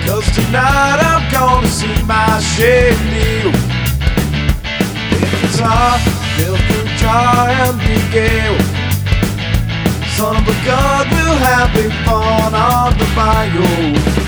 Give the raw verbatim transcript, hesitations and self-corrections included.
'cause tonight I'm gonna see my shake deal. In guitar, built through jar and big gale. Son of a gun, we'll have big fun on the bayou.